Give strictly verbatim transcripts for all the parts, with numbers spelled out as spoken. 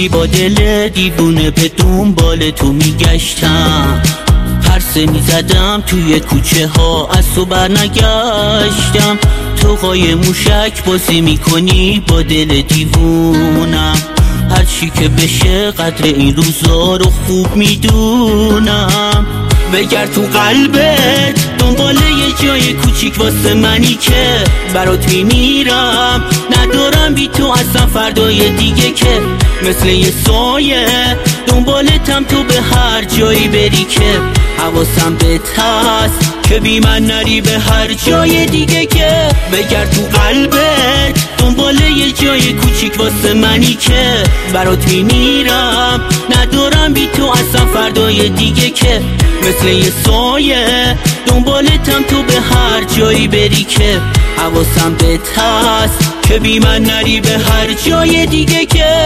کلی با دل دیوونه به دنبال تو میگشتم، پرسه میزدم توی کوچه ها، از تو بر نگشتم. تو قای موشک بازی میکنی با دل دیوونم، هر چی که بشه قدر این روزا رو خوب میدونم. بگرد تو قلبت دنبال یه جای کوچیک واسه منی که برات میمیرم. ندارم بی تو اصلا فردای دیگه که مثل یه سایه دنبالتم، تو به هر جایی بری که حواسم بهت هست، که بی من نری به هر جای دیگه که. بگرد تو قلبت دنبال یه جای کوچیک واسه منی که برات میمیرم. ندارم بی تو اصلا فردای دیگه که مثل یه سایه دنبالتم، تو به هر جایی بری که حواسم بهت هست، که بی من نری به هر جای دیگه که.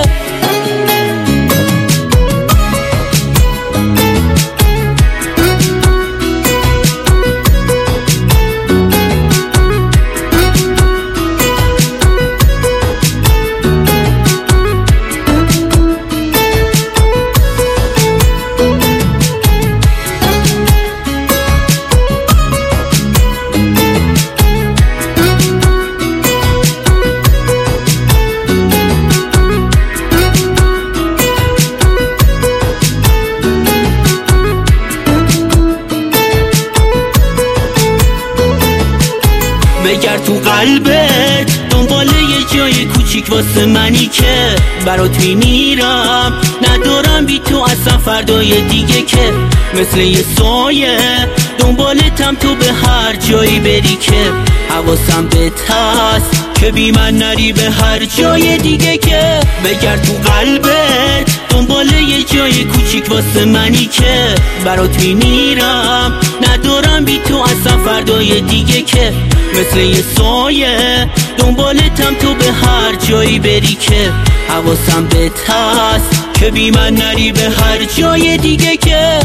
بگرد تو قلبت دنبال یه جای کوچیک واسه منی که برات میمیرم. ندارم بی تو اصلا فردای دیگه که مثل یه سایه دنبالتم، تو به هر جایی بری که حواسم بهت هست، که بی من نری به هر جای دیگه که. بگرد تو قلبت دنبال یه جای کوچیک واسه منی که برات میمیرم. ندارم بی تو اصلا فردای دیگه که مثل یه سایه دنبالتم، تو به هر جایی بری که حواسم بهت هست، که بی من نری به هر جای دیگه که.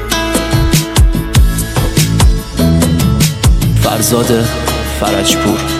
فرزاد فرجپور.